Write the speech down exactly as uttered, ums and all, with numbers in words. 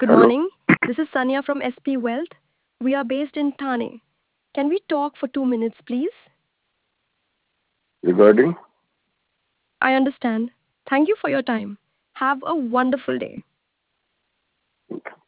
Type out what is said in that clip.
Good Hello. morning. This is Sanya from S P Wealth. We are based in Thane. Can we talk for two minutes, please? Regarding? I understand. Thank you for your time. Have a wonderful day.